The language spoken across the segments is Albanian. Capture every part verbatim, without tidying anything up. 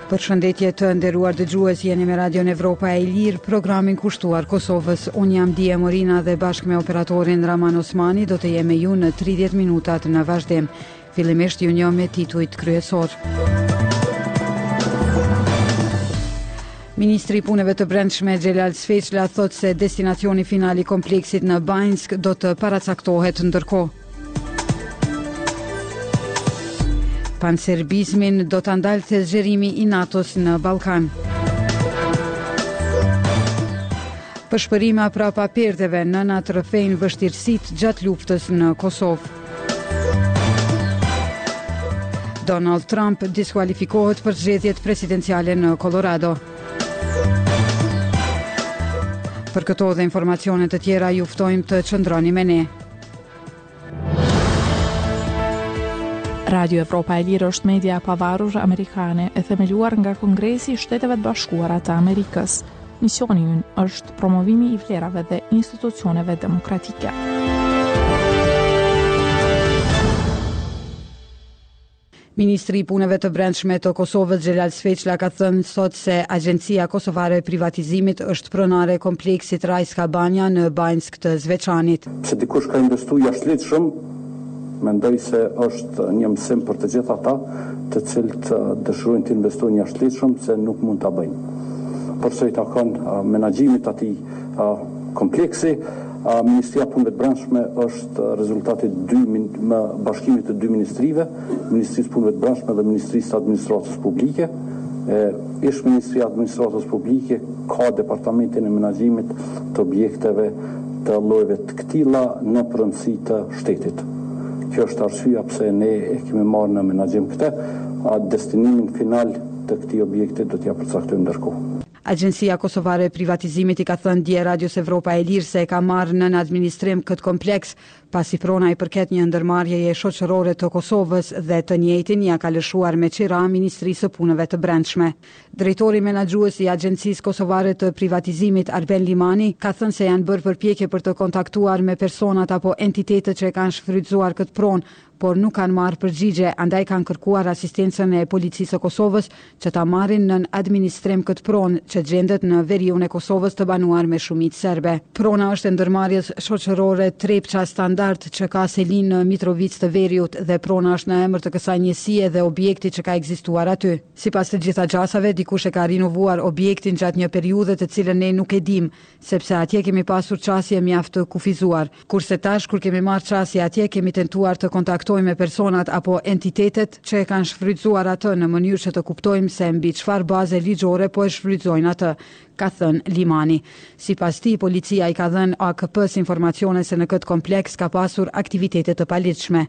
Përshëndetje të nderuar dëgjues, jeni me Radion Evropa e Lirë, programin kushtuar Kosovës. Unë jam Dia Morina dhe bashkë me operatorin Raman Osmani do të jemi ju në tridhjetë minutat në vazhdim. Fillimisht ju njoh me titujt kryesor. Ministri i Punëve të Brendshme Xhelal Sveçla thotë se destinacioni final i kompleksit në Banjsk do të paracaktohet ndërkohë. Panserbizmin do të ndalë të zgjerimi i NATO-s në Ballkan. Përshpërima prapa perdeve, nënat rrëfejnë vështirësitë gjatë luftës në Kosovë. Donald Trump diskualifikohet për zgjedhjet presidenciale në Colorado. Për këto dhe informacione të tjera ju ftojmë të qëndroni me ne. Radio Evropa e Lirë është media e pavarur amerikane e themeluar nga Kongresi i Shteteve të Bashkuara të Amerikës. Misioni i ynë është promovimi i vlerave dhe institucioneve demokratike. Ministri i Punëve të Brendshme të Kosovës Xhelal Sveçla ka thënë sot se Agjencia Kosovare e Privatizimit është pronare e kompleksit Rajska Banja në Banjsk të Zveçanit. Se dikush ka investuar jashtëligjshëm, mendoj se është një mësim për të gjithë ata të cilët dëshirojnë të investojnë jashtëligjshëm se nuk mund ta bëjnë. Për sa i takon menaxhimit të atij kompleksi, Ministria e Punëve të Brendshme është rezultati dy më bashkimit të dy ministrive, Ministrisë së Punëve të Brendshme dhe Ministrisë së Administratës Publike. Ish Ministria e Administratës Publike ka departamentin e menaxhimit të objekteve të llojeve të këtilla në pronësi të shtetit. Kjo është arsyeja pse ne e kemi marrë në menaxhim këtë, a destinimin final të këtij objekti do t'ja përcaktojmë ndërkohë. Agjencia Kosovare e Privatizimit i ka thënë dje Radios Evropa e Lirë se ka marrë në administrim këtë kompleks, pasi prona i përket një ndërmarrjeje shoqërore të Kosovës dhe të njëjtin ja ka lëshuar me qira Ministrisë së Punëve të Brendshme. Drejtori menaxhues i Agjencisë Kosovare të Privatizimit Arben Limani ka thënë se janë bërë përpjekje për të kontaktuar me personat apo entitetet që kanë shfrytzuar këtë pronë, por nuk kanë marrë përgjigje, andaj kanë kërkuar asistencën e Policisë së Kosovës që ta marrin në administrim këtë pronë që gjendet në veriun e Kosovës të banuar me shumicë serbe. Prona është e ndërmarrjes shoqërore Trepça Standard që ka selin në Mitrovic të Veriut dhe prona është në emër të kësaj njësie dhe objekti që ka ekzistuar aty. Sipas të gjitha gjasave, dikush e ka rinovuar objektin gjatë një periudhe të cilën ne nuk e dim, sepse atje kemi pasur qasje mjaft të kufizuar. Kurse tash kur kemi marrë qasje atje, kemi tentuar të kontaktojmë me personat apo entitetet që e kanë shfrytzuar atë në mënyrë që të kuptojmë se mbi çfarë baze ligjore po e shfrytëzojnë atë, ka thënë Limani. Sipas tij, policia i ka dhënë A K P-s informacione se në këtë kompleks ka pasur aktivitete të paligjshme.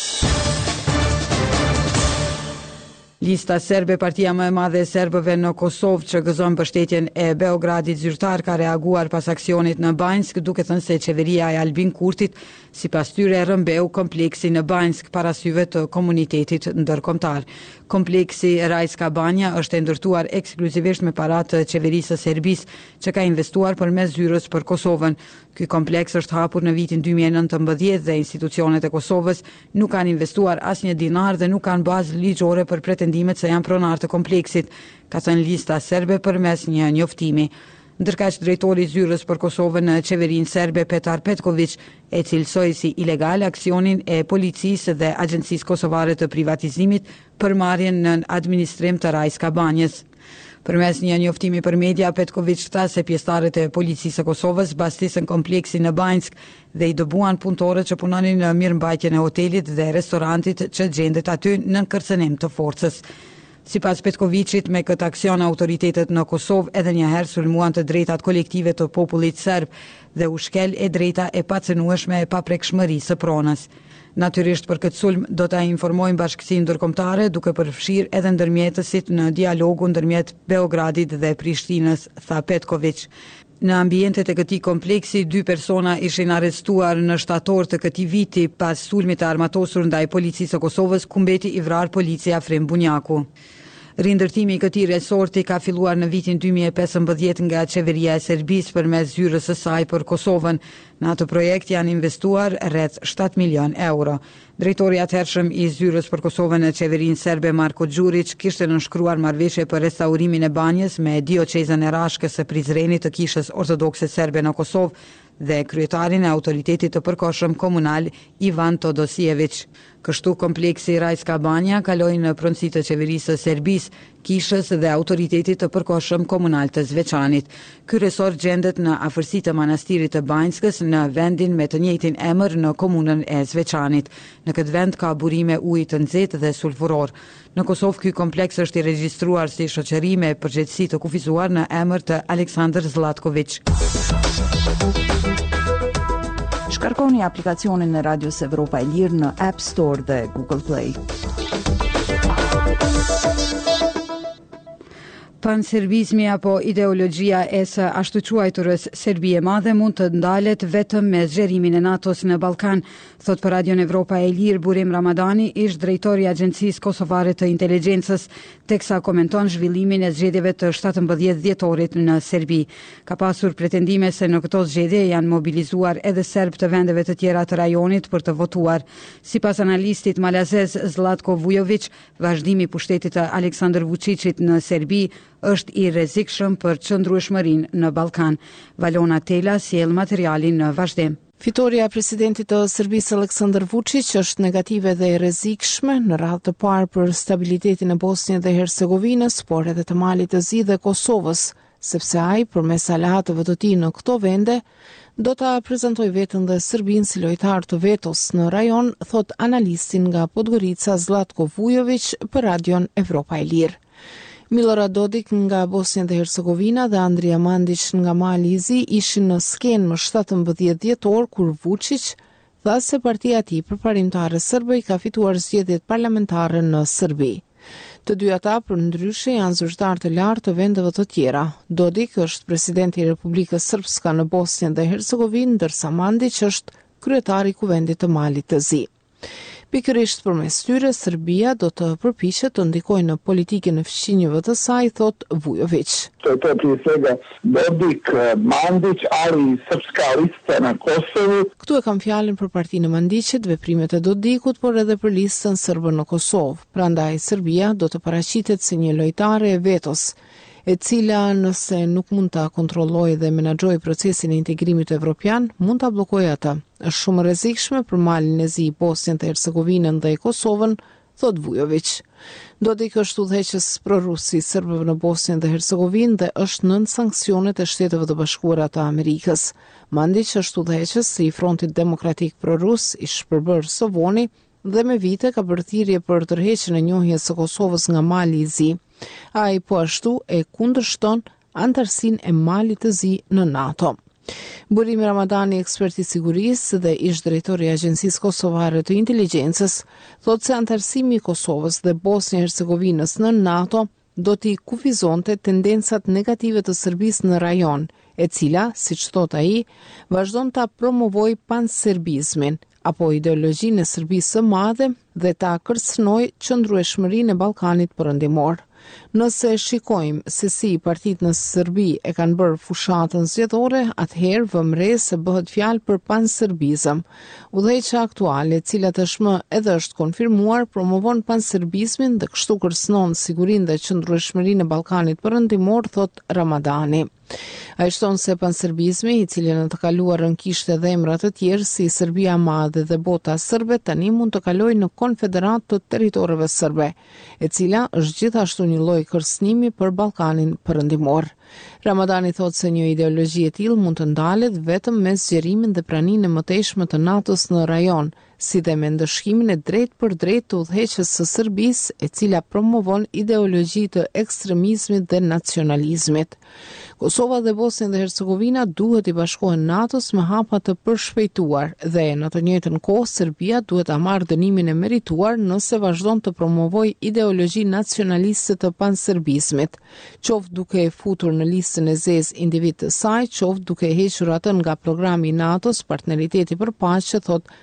Lista serbe, partia më e madhe e serbëve në Kosovë që gëzon mbështetjen e Beogradit zyrtar, ka reaguar pas aksionit në Banjsk, duke thënë se qeveria e Albin Kurtit sipas tyre rrëmbeu kompleksi në Banjsk para syve të komunitetit ndërkombëtar. Kompleksi Rajska Banja është e ndërtuar ekskluzivisht me para të qeverisë së Serbisë që ka investuar përmes zyrës për Kosovën. Ky kompleks është hapur në vitin dy mijë e nëntëmbëdhjetë dhe institucionet e Kosovës nuk kanë investuar asnjë dinar dhe nuk kanë bazë ligjore për pretendimet se janë pronar të kompleksit, ka thënë lista serbe përmes një njoftimi. Ndërkaq drejtori i zyrës për Kosovën në qeverinë serbe Petar Petković e cilësoi si ilegal aksionin e policisë dhe Agjencisë Kosovare të Privatizimit për marrjen në administrim të Rajska Banjës. Përmes një njoftimi për media, Petković tha se pjesëtarët e policisë së Kosovës mbastisën kompleksin në Banjsk dhe i dëbuan punëtorët që punonin në mirëmbajtjen e hotelit dhe restorantit që gjendet aty në kërcënim të forcës. Sipas Petkovićit, me këtë aksion autoritetet në Kosovë edhe një herë sulmuan të drejtat kolektive të popullit serb dhe u shkel e drejta e pacënueshme e paprekshmërisë së pronës. Natyrisht për këtë sulm do ta informojmë bashkësinë ndërkombëtare duke përfshirë edhe ndërmjetësit në dialogu ndërmjet Beogradit dhe Prishtinës, tha Petković. Në ambientet e këtij kompleksi, dy persona ishin arrestuar në shtator të këtij viti pas sulmit të armatosur ndaj policisë së Kosovës, ku mbeti i vrarë policia Afrim Bunjaku. Rindërtimi i këtij resorti ka filluar në vitin dy mijë e pesëmbëdhjetë nga qeveria e Serbisë përmes zyrës së saj për Kosovën. Në atë projekt janë investuar rreth shtatë milion euro. Drejtori i atëhershëm i zyrës për Kosovën në qeverinë serbe Marko Đurić kishte nënshkruar marrëveshje për restaurimin e banjës me diocezën e Rashkës së Prizrenit të Kishës Ortodokse Serbe në Kosovë dhe kryetarin e autoritetit të përkohshëm komunal Ivan Todosijević. Kështu kompleksi Rajska Banja kaloi në pronësi të qeverisë së Serbisë, Kishës dhe autoritetit të përkohshëm komunal të Zveçanit. Ky resort gjendet në afërsi të manastirit të Banjskës në vendin me të njëjtin emër në komunën e Zveçanit. Në këtë vend ka burime uji të nxehtë dhe sulfuror. Në Kosovë ky kompleks është i regjistruar si shoqëri me përgjegjësi të kufizuar në emër të Aleksandr Zlatković. Shkarkoni aplikacionin e Radios Evropa e Lirë në App Store dhe Google Play. Panserbizmi apo ideologjia e së ashtu quajturës Serbi e Madhe mund të ndalet vetëm me zgjerimin e NATO-s në Ballkan, thot për Radion Evropa e Lirë Burim Ramadani, ish drejtori i Agjencisë Kosovare të Inteligjencës, teksa komenton zhvillimin e zgjedhjeve të shtatëmbëdhjetë dhjetorit në Serbi. Ka pasur pretendime se në këto zgjedhje janë mobilizuar edhe serb të vendeve të tjera të rajonit për të votuar. Sipas analistit malazez Zlatko Vujović, vazhdimi i pushtetit të Aleksandar Vučićit në Serbi është i rrezikshëm për qëndrueshmërinë në Ballkan. Valona Tela sjell materialin në vazhdim. Fitoria e presidentit të Serbisë Aleksandar Vučić është negative dhe e rrezikshme në radhë të parë për stabilitetin e Bosnjës dhe Hercegovinës, por edhe të Malit të Zi dhe Kosovës, sepse ai përmes aleatëve të tij në këto vende do ta prezantojë veten dhe Serbinë si lojtar të vetos në rajon, thot analistin nga Podgorica Zlatko Vujović për Radion Evropa e Lirë. Milorad Dodik nga Bosnja dhe Hercegovina dhe Andrija Mandić nga Mali i Zi ishin në skenë më shtatëmbëdhjetë dhjetor kur Vučić tha se partia e tij përparimtare serbe ka fituar zgjedhjet parlamentare në Serbi. Të dy ata përndryshe janë zyrtar të lartë të vendeve të tjera. Dodik është presidenti i Republikës Srpska në Bosnjë dhe Hercegovinë, ndërsa Mandić është kryetari i Kuvendit të Malit të Zi. Pikërisht përmes tyre, Serbia do të përpiqet të ndikojë në politikën e fqinjëve të saj, thot Vujović. To je to prije svega Dodik, Mandić, ali i srpska lista na Kosovu. Këtu e kam fjalën për partinë e Mandićit, veprimet e Dodikut, por edhe për listën serbe në Kosovë. Prandaj Serbia do të paraqitet si një lojtare e vetos, e cila nëse nuk mund ta kontrollojë dhe menaxhojë procesin e integrimit evropian, mund ta bllokojë atë. Është shumë e rrezikshme për Malin e Zi, Bosnjën dhe Hercegovinën dhe Kosovën, thot Vujović. Dodik është udhëheqës prorus i serbëve në Bosnjën dhe Hercegovinë dhe është nën sanksionet e Shteteve të Bashkuara të Amerikës. Mandić është udhëheqës i Frontit Demokratik prorus i shpërbër Sovoni dhe me vite ka bërë thirrje për tërheqjen e njohjes së Kosovës nga Mali i Zi. Ai po ashtu e kundërshton antarësinë e Malit të Zi në NATO. Burim Ramadani, ekspert i sigurisë dhe ish drejtori i Agjencisë Kosovare të Inteligjencës, thotë se antarësimi i Kosovës dhe Bosnjë-Hercegovinës në NATO do t'i kufizonte tendencat negative të Serbisë në rajon, e cila, siç thot ai, vazhdon ta promovojë panserbizmin apo ideologjinë e Serbisë së Madhe dhe ta kërcënojë qëndrueshmërinë e Ballkanit Perëndimor. Nëse shikojmë se si partitë në Serbi e kanë bërë fushatën zgjedhore, atëherë vëmë re se bëhet fjalë për panserbizëm. Udhëheqja aktuale, e cila tashmë edhe është konfirmuar, promovon panserbizmin dhe kështu kërcënon sigurinë dhe qëndrueshmërinë e Ballkanit Perëndimor, thot Ramadani. Ai shton se panserbizmi, i cili në të kaluarën kishte edhe emra të tjerë si Serbia e Madhe dhe bota serbe, tani mund të kalojë në Konfederat të Territoreve Serbe, e cila është gjithashtu një lloj kërcënimi për Ballkanin Perëndimor. Ramadani thotë se një ideologji e tillë mund të ndalet vetëm me zgjerimin dhe praninë e mëtejshme të NATO-s në rajon, si dhe me ndëshkimin e drejt për drejt të udhëheqjes së Serbisë, e cila promovon ideologji të ekstremizmit dhe nacionalizmit. Kosova dhe Bosnja dhe Hercegovina duhet i bashkohen NATO-s me hapa të përshpejtuar dhe në të njëjtën kohë Serbia duhet ta marrë dënimin e merituar nëse vazhdon të promovojë ideologji nacionaliste të panserbizmit, qoftë duke e futur në listën e zezë individ të saj, qoftë duke e hequr atë nga programi i NATO-s, partneriteti për paqe, thot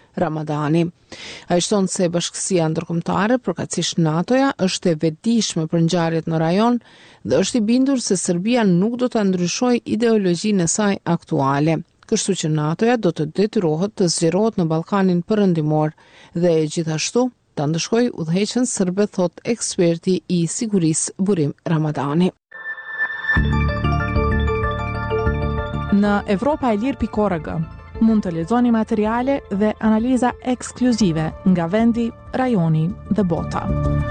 Ramadani. Ai shton se Bashkësia Ndërkombëtare, përkatësisht NATO-ja, është e vetëdijshme për ngjarjet në rajon dhe është i bindur se Serbia nuk do ta ndryshojë ideologjinë e saj aktuale. Kështu që NATO-ja do të detyrohet të zgjerohet në Ballkanin Perëndimor dhe gjithashtu ta ndëshkojë udhëheqjen serbe, thot eksperti i sigurisë Burim Ramadani. Në Evropa e Lirë pikë org mund të lexoni materiale dhe analiza ekskluzive nga vendi, rajoni dhe bota.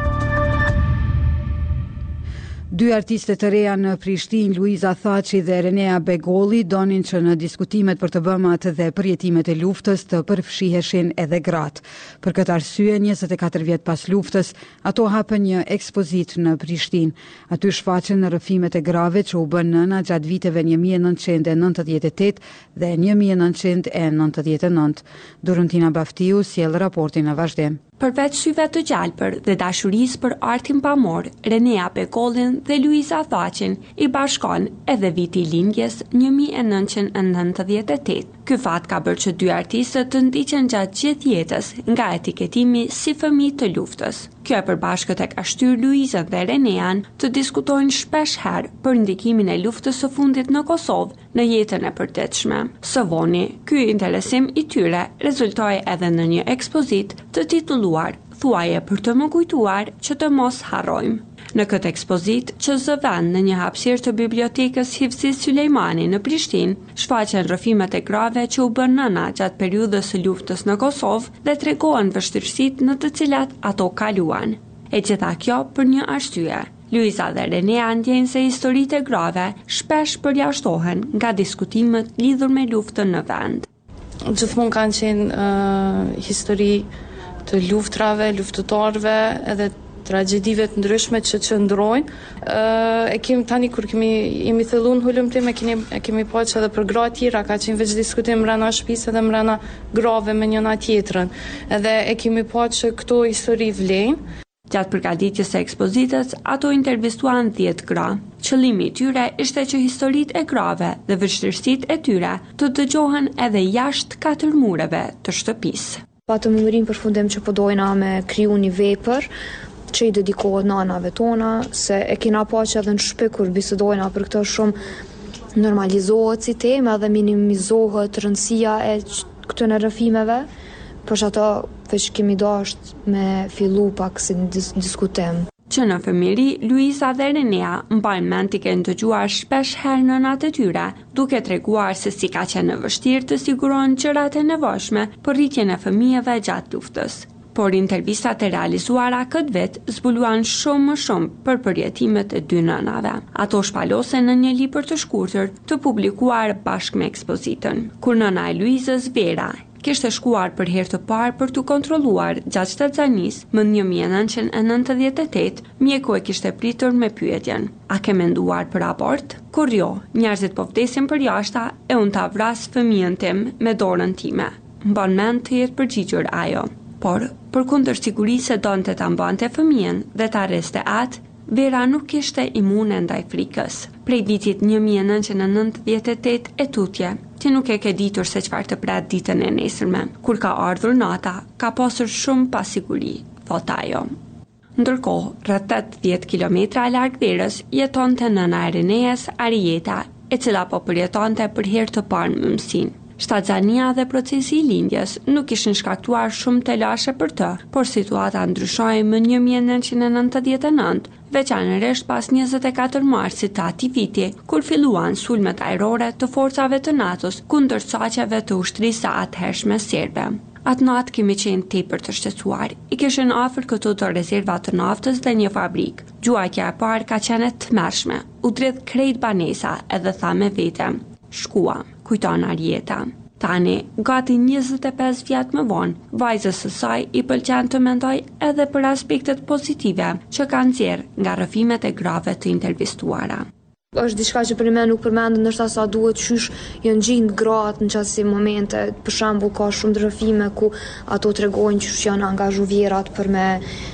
Dy artistet të reja në Prishtinë, Luiza Thaçi dhe Renea Begolli, donin që në diskutimet për të bëmat dhe përjetimet e luftës të përfshiheshin edhe gratë. Për këtë arsye, njëzet e katër vjet pas luftës, ato hapën një ekspozitë në Prishtinë. Aty shfaqen rrëfimet e grave që u bën nëna gjatë viteve një mijë e nëntëqind e nëntëdhjetë e tetë dhe një mijë e nëntëqind e nëntëdhjetë e nëntë. Duruntina Baftiu sjell raportin në vazhdim. Përveç syve të gjalpër dhe dashurisë për artin pamor, Renea Begollin dhe Luiza Thaqin i bashkon edhe viti lindjes një mijë e nëntëqind e nëntëdhjetë e tetë. Ky fat ka bërë që dy artistët të ndiqen gjatë gjithë jetës nga etiketimi si fëmijë të luftës. Kjo e përbashkët e ka shtyr Luizën dhe Renean të diskutojnë shpesh herë për ndikimin e luftës së fundit në Kosovë në jetën e përditshme. Së voni, ky interesim i tyre rezultoi edhe në një ekspozitë të titulluar Thuaje për të më kujtuar që të mos harrojmë. Në këtë ekspozitë, që zëvend në një hapësirë të bibliotekës Hifzi Sulejmani në Prishtinë, shfaqen rrëfimet e grave që u bën nëna gjatë periudhës së luftës në Kosovë dhe tregohen vështirësitë në të cilat ato kaluan. E gjitha kjo për një arsye. Luiza dhe Renea ndjejnë se historitë e grave shpesh përjashtohen nga diskutimet lidhur me luftën në vend. Gjithmonë kanë qenë uh, histori të luftrave, luftëtarve, edhe tragjedive të ndryshme që qëndrojnë. Uh, e kemi tani kur kemi jemi thelluar në hulum tim, e kemi e kemi pa që edhe për gra tjera ka qenë veç diskutim mbrana shtëpisë edhe mbrana grave me njëna tjetrën. Edhe e kemi pa që këto histori vlejnë. Gjatë përgatitjes së ekspozitës, ato intervistuan dhjetë gra. Qëllimi i tyre ishte që historitë e grave dhe vështirësitë e tyre të dëgjohen edhe jashtë katër mureve të shtëpisë. Patëm mërin për fundim që po dojna me kriju një vepër që i dedikohet nanave tona, se e kina pa që edhe në shtëpi kur bisedojna për këtë shumë normalizohet si tema dhe minimizohet rëndësia e këtyre rrëfimeve, për që ato veç kemi dasht me fillu pak si në dis diskutim. Që në fëmiri, Luiza dhe Renea mbajnë mend t'i kenë dëgjuar shpesh herë nënat e tyre, duke treguar se si ka qenë vështirë të sigurohen gjërat e nevojshme për rritjen e fëmijëve gjatë luftës. Por intervistat e realizuara këtë vit zbuluan shumë më shumë për përjetimet e dy nënave. Ato shpalosen në një libër të shkurtër të publikuar bashkë me ekspozitën. Kur nëna e Luizës, Vera, kishte shkuar për herë të parë për të kontrolluar gjatë shtatzanis më një mijë e nëntëqind e nëntëdhjetë e tetë, mjeku e kishte pritur me pyetjen: a ke menduar për abort? Kur jo, njerëzit po vdesin për jashta e unë ta vras fëmijën tim me dorën time. Mban mend të jetë përgjigjur ajo. Por, përkundër sigurisë se donte ta mbante fëmijën dhe ta arreste atë, Vera nuk ishte imune ndaj frikës. Prej vitit një mijë e nëntëqind e nëntëdhjetë e tetë e tutje, që nuk e ke ditur se çfarë të pret ditën e nesërme. Kur ka ardhur nata, ka pasur shumë pasiguri, thot ajo. Ndërkohë, rreth tetëdhjetë kilometra larg Verës jetonte nëna e Reneas, Arieta, e cila po përjetonte për herë të parë në mësinë. Shtatzania dhe procesi i lindjes nuk ishin shkaktuar shumë telashe për të, por situata ndryshoi më një mijë e nëntëqind e nëntëdhjetë e nëntë, veçanërisht pas njëzet e katër marsit të atij viti, kur filluan sulmet ajrore të forcave të NATO-s kundër saqeve të ushtrisë së atëhershme serbe. Atë natë kemi qenë tepër të shqetësuar. I kishin afër këto të rezerva të naftës dhe një fabrikë. Gjuajtja e parë ka qenë e tmerrshme. U dridh krejt banesa edhe tha me vete: shkuam, kujton Arieta. Tani, gati njëzet e pesë vjet më vonë, vajzës së saj i pëlqen të mendoj edhe për aspektet pozitive që kanë nxjerr nga rrëfimet e grave të intervistuara. Është diçka që për më nuk përmendet ndoshta sa duhet, qysh janë gjind gratë në çasti momente. Për shembull, ka shumë rrëfime ku ato tregojnë që janë angazhuar vjerat për me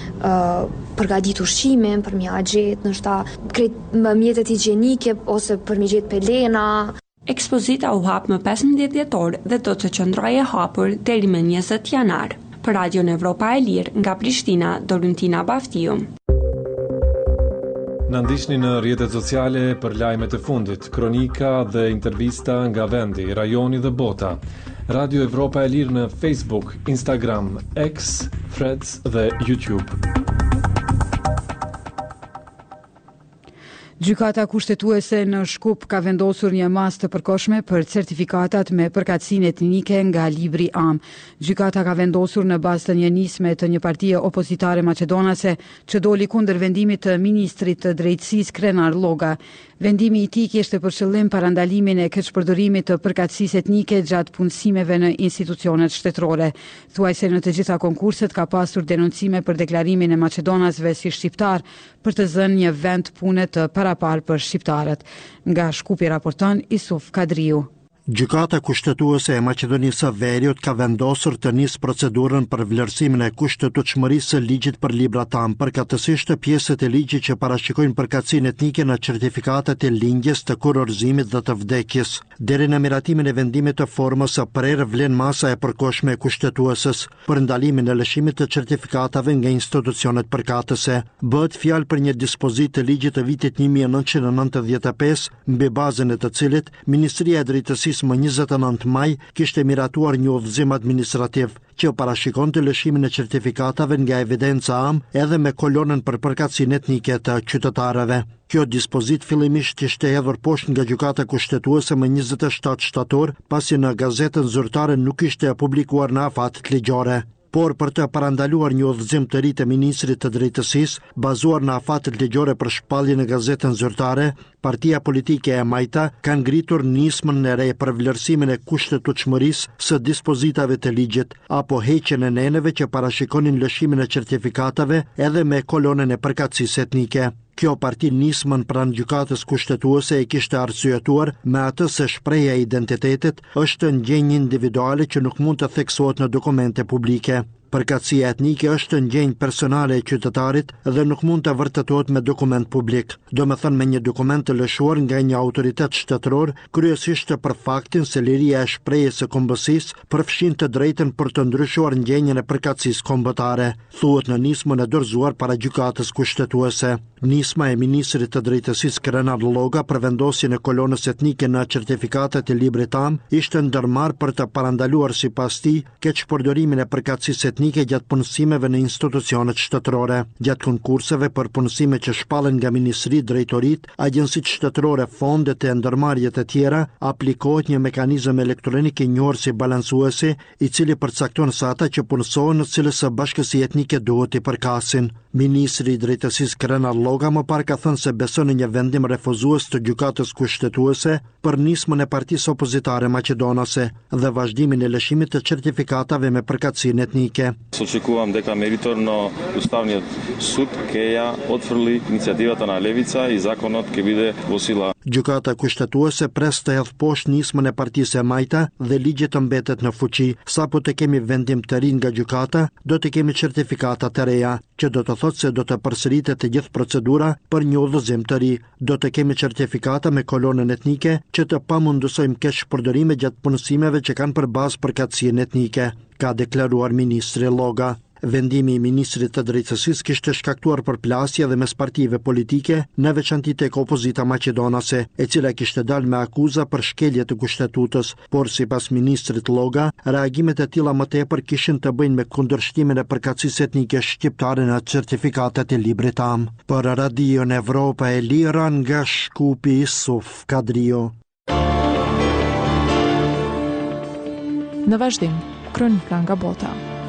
uh, përgatitur ushqimin, për me gjetë ndoshta krejt mjetet higjienike ose për me gjetë pelena. Ekspozita u hap më pesëmbëdhjetë dhjetor dhe do të qëndrojë e hapur deri më njëzet janar. Për Radion Evropa e Lirë nga Prishtina, Doruntina Baftiu. Në ndiqni në rrjetet sociale për lajmet e fundit, kronika dhe intervista nga vendi, rajoni dhe bota. Radio Evropa e Lirë në Facebook, Instagram, X, Threads dhe YouTube. Gjykata kushtetuese në Shkup ka vendosur një masë të përkohshme për certifikatat me përkatësinë etnike nga libri Am. Gjykata ka vendosur në bazë të një nisme të një partie opozitare maqedonase që doli kundër vendimit të ministrit të drejtësisë Krenar Lloga. Vendimi i tij kishte për qëllim parandalimin e keqpërdorimit të përkatësisë etnike gjatë punësimeve në institucionet shtetërore. Thuajse në të gjitha konkurset ka pasur denoncime për deklarimin e maqedonasve si shqiptar për të zënë një vend pune të parapar për shqiptarët. Nga Shkupi raporton Isuf Kadriu. Gjykata kushtetuese e Maqedonisë së Veriut ka vendosur të nisë procedurën për vlerësimin e kushtetueshmërisë së ligjit për librat Am, përkatësisht të pjesët e ligjit që parashikojnë përkatësinë etnike në certifikatat e lindjes, të kurorëzimit dhe të vdekjes. Deri në miratimin e vendimit të formës së prerë vlen masa e përkohshme e kushtetueses për ndalimin e lëshimit të certifikatave nga institucionet përkatëse. Bëhet fjalë për një dispozitë të ligjit të vitit një mijë e nëntëqind e nëntëdhjetë e pesë, mbi bazën e të cilit Ministria e Drejtësisë më njëzet e nëntë maj kishte miratuar një udhëzim administrativ që parashikonte lëshimin e certifikatave nga evidenca Am edhe me kolonën për përkatësinë etnike të qytetarëve. Kjo dispozit fillimisht ishte hedhur poshtë nga gjykata kushtetuese më njëzet e shtatë shtator, pasi në gazetën zyrtare nuk ishte publikuar në afatet ligjore. Por për të parandaluar një udhëzim të ri të ministrit të drejtësisë, bazuar në afatet ligjore për shpalljen në gazetën zyrtare, partia politike e Majta ka ngritur nismën e re për vlerësimin e kushtetueshmërisë së dispozitave të ligjit, apo heqjen e neneve që parashikonin lëshimin e certifikatave edhe me kolonën e përkatësisë etnike. Kjo parti nismën pranë gjykatës kushtetuese e kishte arsyetuar me atë se shprehja e identitetit është ndjenjë individuale që nuk mund të theksohet në dokumente publike. Përkatësia etnike është ndjenjë personale e qytetarit dhe nuk mund të vërtetohet me dokument publik, do me thënë me një dokument të lëshuar nga një autoritet shtetëror, kryesisht për faktin se liria e shprehjes së kombësisë përfshin të drejtën për të ndryshuar ndjenjën e përkatësisë kombëtare, thuhet në nismën e dorëzuar para gjykatës kushtetuese. Nisma e ministrit të drejtësisë Krenar Lloga për vendosjen e kolonës etnike në certifikatet e librit Am ishte ndërmarrë për të parandaluar sipas tij keqpërdorimin e përkatësisë etnike gjatë punësimeve në institucionet shtetërore. Gjatë konkurseve për punësime që shpallen nga ministri, drejtorit, agjencitë shtetërore, fondet e ndërmarrjet e tjera, aplikohet një mekanizëm elektronik i njohur si balancuesi, i cili përcakton se ata që punësohen në cilës së bashkësi etnike duhet i përkasin. Ministri i drejtësisë Krenar Lloga më parë ka thënë se beson në një vendim refuzues të gjykatës kushtetuese për nismën e partisë opozitare maqedonase dhe vazhdimin e lëshimit të certifikatave me përkatësinë etnike. Očekujem дека мериторно Уставниот суд ќе ја отфрли иницијативата на Левица и законот ќе биде во сила. Gjykata kushtetuese pres të hedh poshtë nismën e partisë e Majta dhe ligji të mbetet në fuqi. Sapo të kemi vendim të ri nga gjykata, do të kemi certifikata të reja, që do të thotë se do të përsëritet të gjithë procedura për një udhëzim të ri. Do të kemi certifikata me kolonën etnike që të pamundësojmë keqpërdorime gjatë punësimeve që kanë për bazë përkatësinë etnike, ka deklaruar ministri Lloga. Vendimi i ministrit të drejtësisë kishte shkaktuar përplasje dhe mes partive politike, në veçanti tek opozita maqedonase, e cila kishte dalë me akuza për shkelje të kushtetutës, por sipas ministrit Lloga, reagimet e tilla më tepër kishin të bëjnë me kundërshtimin e përkatësisë etnike shqiptare në certifikatet e librit Am. Për Radion Evropa e Lira nga Shkupi, Isuf Kadrio. Në vazhdim, kronika nga bota.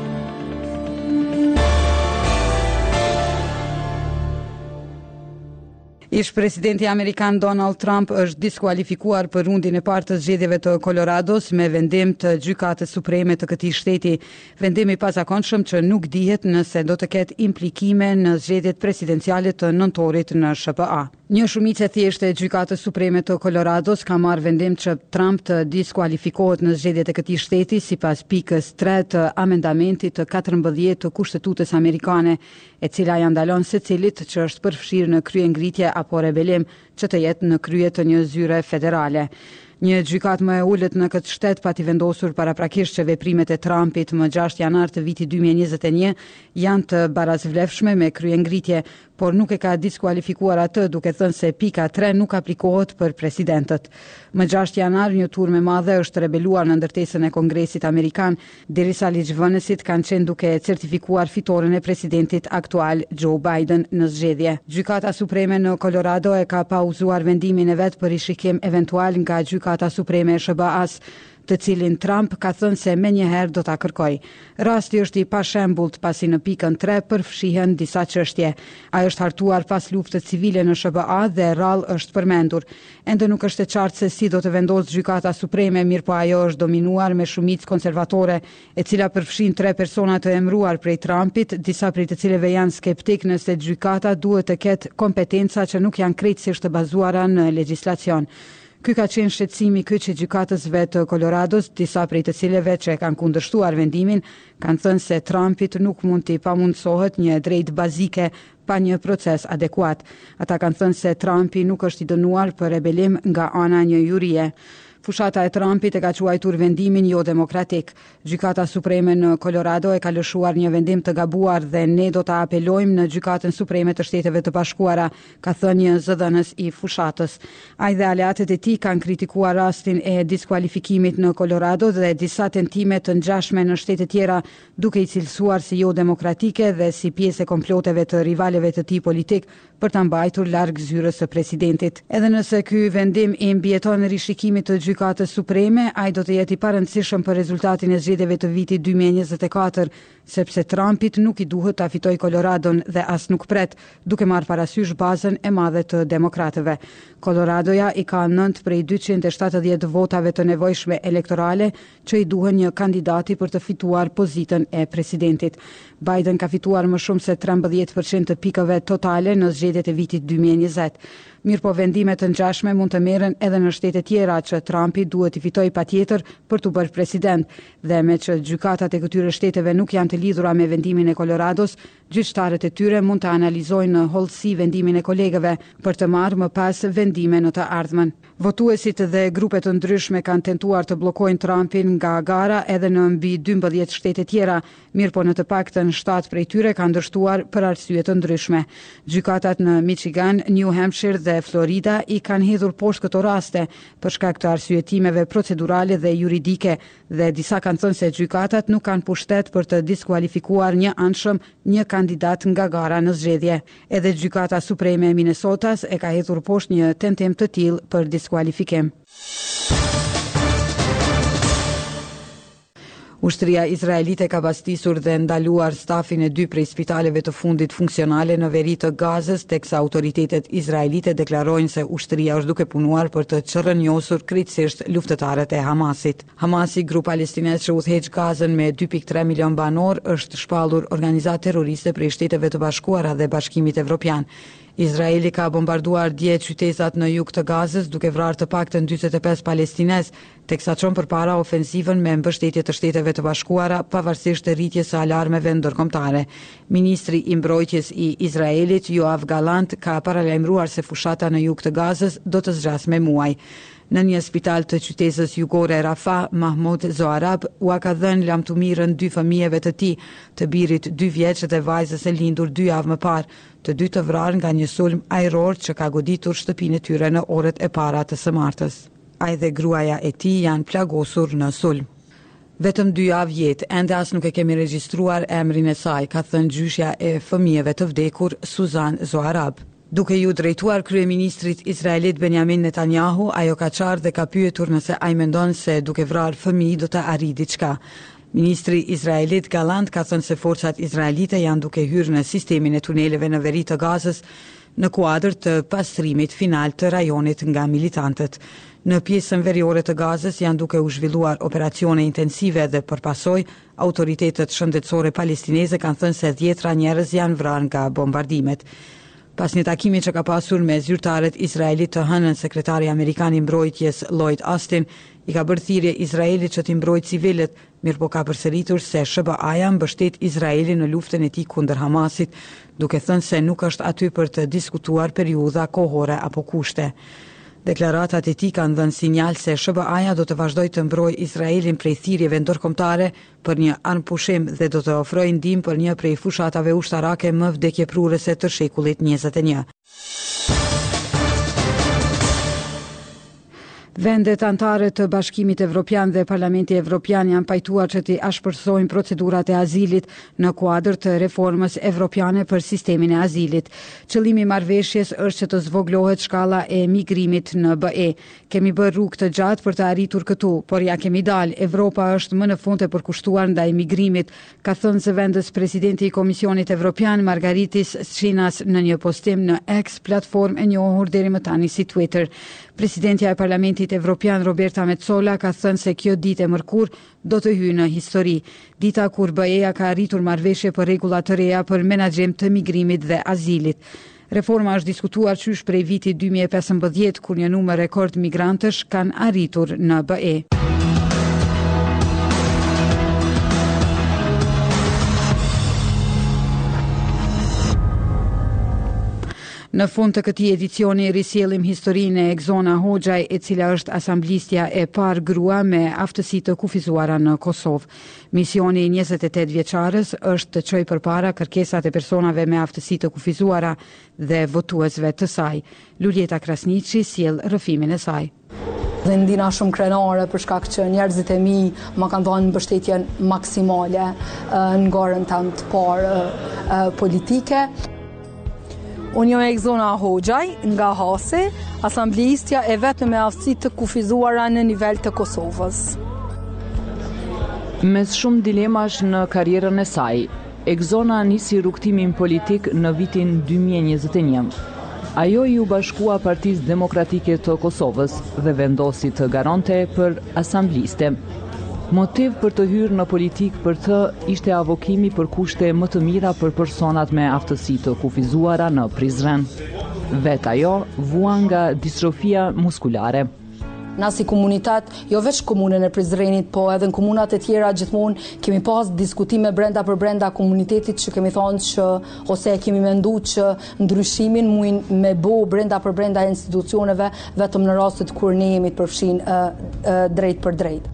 Ish presidenti amerikan Donald Trump është diskualifikuar për rundin e parë të zgjedhjeve të Colorados me vendim të gjykatës supreme të këtij shteti. Vendimi i pazakonshëm që nuk dihet nëse do të ketë implikime në zgjedhjet presidenciale të nëntorit në S H P A. Një shumicë e thjeshtë e gjykatës supreme të Colorados ka marrë vendim që Trump të diskualifikohet në zgjedhjet e këtij shteti sipas pikës tre të amendamentit të katërmbëdhjetë të Kushtetutës amerikane, e cila ja ndalon secilit që është përfshirë në kryengritje apo rebelim që të jetë në krye të një zyre federale. Një gjykat më e ullët në këtë shtet pati vendosur paraprakisht që veprimet e Trumpit më gjashtë janar të vitit dy mijë e njëzet e një janë të barazvlefshme me kryengritje, por nuk e ka diskualifikuar atë duke thënë se pika tre nuk aplikohet për presidentët. Më gjashtë janar një turme madhe është rebeluar në ndërtesën e Kongresit Amerikan, derisa ligjvënësit kanë qenë duke certifikuar fitoren e presidentit aktual Joe Biden në zgjedhje. Gjykata Supreme në Colorado e ka pauzuar vendimin e vet për rishikim eventual nga Gjykata Supreme e S B A-s, të cilin Trump ka thënë se menjëherë do ta kërkoj. Rasti është i pashembullt pasi në pikën tre përfshihen disa çështje. Ai është hartuar pas luftës civile në S B A dhe rrallë është përmendur. Ende nuk është e qartë se si do të vendosë Gjykata Supreme, mirëpo ajo është dominuar me shumicë konservatore, e cila përfshin tre persona të emëruar prej Trumpit, disa prej të cilëve janë skeptik nëse gjykata duhet të ketë kompetenca që nuk janë krejtësisht të bazuara në legjislacion. Ky ka qenë shqetësimi kyç i gjykatësve të Colorados, disa prej të cilëve që kanë kundërshtuar vendimin kanë thënë se Trumpit nuk mund t'i pamundsohet një drejtë bazike pa një proces adekuat. Ata kanë thënë se Trumpi nuk është i dënuar për rebelim nga ana një jurie. Fushata e Trumpit e ka quajtur vendimin jo demokratik. Gjykata Supreme në Colorado e ka lëshuar një vendim të gabuar dhe ne do ta apelojmë në Gjykatën Supreme të Shteteve të Bashkuara, ka thënë një zëdhënës i fushatës. Ai dhe aleatët e tij kanë kritikuar rastin e diskualifikimit në Colorado dhe disa tentime të ngjashme në shtete tjera, duke i cilësuar si jo demokratike dhe si pjesë e komploteve të rivaleve të tij politik për ta mbajtur larg zyrës së presidentit. Edhe nëse ky vendim i mbijeton rishikimit të Gjykatës Supreme, ai do të jetë i parëndësishëm për rezultatin e zgjedhjeve të vitit dy mijë e njëzet e katër, sepse Trumpit nuk i duhet ta fitojë Coloradon dhe as nuk pret, duke marrë parasysh bazën e madhe të demokratëve. Coloradoja i ka nënt prej dyqind e shtatëdhjetë votave të nevojshme elektorale që i duhen një kandidati për të fituar pozitën e presidentit. Biden ka fituar më shumë se trembëdhjetë përqind të pikëve totale në zgjedhjet e vitit dy mijë e njëzet. Mirëpo vendime të ngjashme mund të merren edhe në shtete tjera që Trumpi duhet i fitojë patjetër për të bërë president, dhe me që gjykatat e këtyre shteteve nuk janë të lidhura me vendimin e Colorados, gjyqtarët e tyre mund të analizojnë në hollësi vendimin e kolegëve për të marrë më pas vendime në të ardhmen. Votuesit dhe grupe të ndryshme kanë tentuar të bllokojnë Trumpin nga gara edhe në mbi dymbëdhjetë shtete tjera, mirëpo në të paktën shtatë prej tyre kanë ndërshtuar për arsye të ndryshme. Gjykatat në Michigan, New Hampshire dhe Florida i kanë hedhur poshtë këto raste për shkak të arsyetimeve procedurale dhe juridike, dhe disa kanë thënë se gjykatat nuk kanë pushtet për të diskualifikuar një anshëm një kandidat nga gara në zgjedhje. Edhe gjykata Supreme e Minnesotas e ka hedhur poshtë një tentim të tillë për diskualifikim. Ushtria izraelite ka pastisur dhe ndaluar stafin e dy prej spitaleve të fundit funksionale në veri të Gazës, teksa autoritetet izraelite deklarojnë se ushtria është duke punuar për të çrrënjosur krejtësisht luftëtarët e Hamasit. Hamasi, grup palestinez që udhëheq Gazën me dy pikë tre milion banor, është shpallur organizatë terroriste prej Shteteve të Bashkuara dhe Bashkimit Evropian. Izraeli ka bombarduar dje qytetat në jug të Gazës, duke vrarë të paktën njëzet e pesë palestinez, teksa çon përpara ofensivën me mbështetje të Shteteve të Bashkuara, pavarësisht të rritjes së alarmeve ndërkombëtare. Ministri i mbrojtjes i Izraelit, Yoav Gallant, ka paralajmëruar se fushata në jug të Gazës do të zgjasë me muaj. Në një spital të qytetës jugore Rafah, Mahmoud Zoarab u ka dhënë lamtumirën dy fëmijëve të tij, të birit dy vjeç dhe vajzës e lindur dy javë më parë, të dy të vrarë nga një sulm ajror që ka goditur shtëpinë e tyre në orët e para të së martës. Ai dhe gruaja e tij janë plagosur në sulm. Vetëm dy javë jetë, ende as nuk e kemi regjistruar emrin e saj, ka thënë gjyshja e fëmijëve të vdekur Suzan Zoarab. Duke ju drejtuar kryeministrit izraelit Benjamin Netanyahu, ajo ka qartë dhe ka pyetur nëse ai mendon se duke vrarë fëmijë do të arrijë diçka. Ministri izraelit Gallant ka thënë se forcat izraelite janë duke hyrë në sistemin e tuneleve në veri të Gazës në kuadër të pastrimit final të rajonit nga militantët. Në pjesën veriore të Gazës janë duke u zhvilluar operacione intensive dhe përpasoj, autoritetet shëndetësore palestineze kanë thënë se dhjetra njerëz janë vrarë nga bombardimet. Pas një takimi që ka pasur me zyrtarët izraelit të hënën, sekretari amerikan i mbrojtjes Lloyd Austin i ka bërë thirrje Izraelit që t'i mbrojtë civilët, mirëpo ka përsëritur se S B A-ja mbështet Izraelin në luftën e tij kundër Hamasit, duke thënë se nuk është aty për të diskutuar periudha kohore apo kushte. Deklaratat e tij kanë dhënë sinjal se S B A-ja do të vazhdojë të mbrojë Izraelin prej thirrjeve ndërkombëtare për një anëpushim dhe do të ofrojë ndihmë për një prej fushatave ushtarake më vdekjeprurëse të shekullit njëzet e një. Vendet anëtare të Bashkimit Evropian dhe Parlamenti Evropian janë pajtuar që të ashpërsojnë procedurat e azilit në kuadër të reformës evropiane për sistemin e azilit. Qëllimi i marrëveshjes është që të zvoglohet shkalla e migrimit në B E. Kemi bërë rrugë të gjatë për të arritur këtu, por ja kemi dalë. Evropa është më në fund e përkushtuar ndaj migrimit, ka thënë zëvendës presidenti i Komisionit Evropian Margaritis Schinas në një postim në X, platformë e njohur deri më tani si Twitter. Presidentja e Parlamentit Evropian Roberta Metsola ka thënë se kjo ditë e mërkurë do të hyjë në histori. Dita kur B E-ja ka arritur marrëveshje për rregulla të reja për menaxhim të migrimit dhe azilit. Reforma është diskutuar qysh prej vitit dy mijë e pesëmbëdhjetë kur një numër rekord migrantësh kanë arritur në B E. Në fund të këtij edicioni risjellim historinë e Egzona Hoxhaj, e cila është asamblistja e parë grua me aftësi të kufizuara në Kosovë. Misioni i njëzet e tetë vjeçares është të çojë përpara kërkesat e personave me aftësi të kufizuara dhe votuesve të saj. Luljeta Krasniqi sjell rrëfimin e saj. Dhe ndina shumë krenare për shkak që njerëzit e mi më kanë dhënë mbështetjen maksimale në garën tënd të parë politike. Unë jam Egzona Hoxhaj nga Hasi, asamblistja e vetëm me aftësi të kufizuara në nivel të Kosovës. Mes shumë dilemash në karrierën e saj, Egzona nisi rrugtimin politik në vitin dy mijë e njëzet e një. Ajo i u bashkua Partisë Demokratike të Kosovës dhe vendosi të garonte për asambliste. Motiv për të hyrë në politik për të ishte avokimi për kushte më të mira për personat me aftësi të kufizuara në Prizren. Vet ajo vua nga distrofia muskulare. Na si komunitet, jo veç komunën e Prizrenit, po edhe në komunat e tjera gjithmonë kemi pas diskutime brenda për brenda komunitetit që kemi thonë që, ose kemi mendu që ndryshimin mujnë me bo brenda për brenda institucioneve vetëm në rastet kur ne jemi të përfshin uh, uh, drejt për drejt.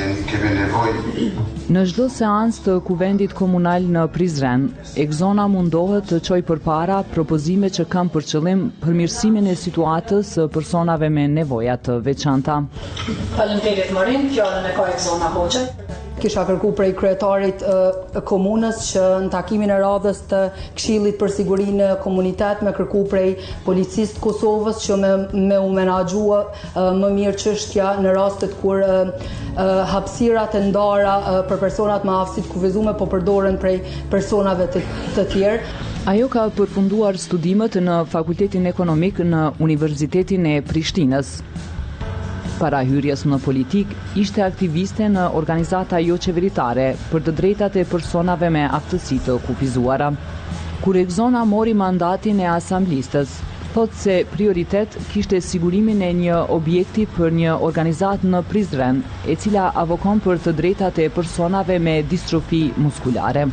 Në çdo seancë të kuvendit komunal në Prizren, Egzona mundohet të çojë përpara propozime që kanë për qëllim përmirësimin e situatës së personave me nevoja të veçanta. Faleminderit Marin, fjalën e ka Egzona Hoxhaj. Kisha kërku prej kryetarit e komunës që në takimin e radhës të Këshillit për Sigurinë në Komunitet me kërku prej policisë të Kosovës që me, me u menaxhua më mirë çështja në rastet kur hapësirat e ndara për personat me aftësi të kufizuar po përdoren prej personave të, të tjerë. Ajo ka përfunduar studimet në Fakultetin Ekonomik në Universitetin e Prishtinës. Para hyrjes në politik, ishte aktiviste në organizata jo qeveritare për të drejtat e personave me aftësi të kufizuara. Kur Egzona mori mandatin e asamblistës, thotë se prioritet kishte sigurimin e një objekti për një organizat në Prizren, e cila avokon për të drejtat e personave me distrofi muskulare.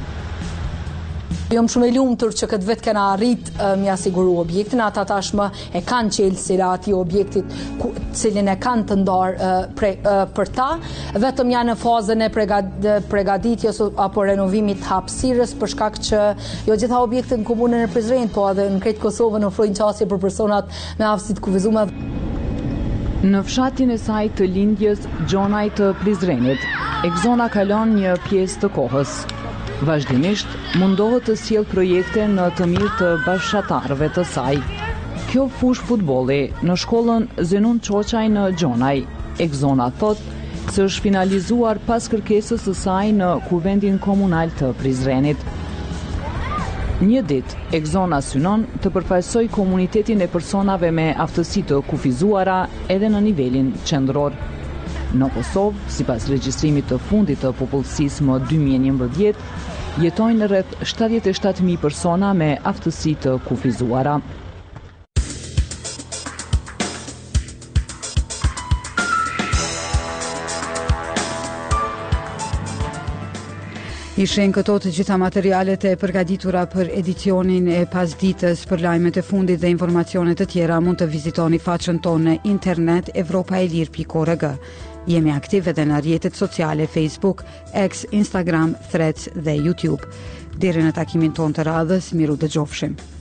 Jom shumë e lumtur që këtë vetë kena arrit uh, mi asiguru objektin, ata tashmë e kanë qelësira ati objektit ku, cilin e kanë të ndarë uh, pre, uh, për ta, vetëm janë në fazën e pregad, pregaditjes apo renovimit hapësirës për shkak që jo gjitha objektet në komunën e Prizrenit, po edhe në krejt Kosovën ofrojnë qasje për personat me aftësi të kufizuar. Në fshatin e saj të lindjes Gjonaj të Prizrenit, Egzona kalon një pjesë të kohës. Vazhdimisht mundohet të sjell projekte në të mirë të bashkëtarëve të saj. Kjo fush futbolli në shkollën Zenun Çoçaj në Gjonaj, Egzona thotë se është finalizuar pas kërkesës së saj në Kuvendin Komunal të Prizrenit. Një ditë, Egzona synon të përfaqësoj komunitetin e personave me aftësi të kufizuara edhe në nivelin qendror. Në Kosovë, sipas regjistrimit të fundit të popullsisë më dy mijë e njëmbëdhjetë, jetojnë rreth shtatëdhjetë e shtatë mijë persona me aftësi të kufizuara. Ishin këto të gjitha materialet e përgatitura për edicionin e pasdites. Për lajmet e fundit dhe informacione të tjera mund të vizitoni faqen tonë në internet evropaelir pikë org. Jemi aktiv edhe në rrjetet sociale Facebook, X, Instagram, Threads dhe YouTube. Deri në takimin tonë të radhës, miru dëgjofshim.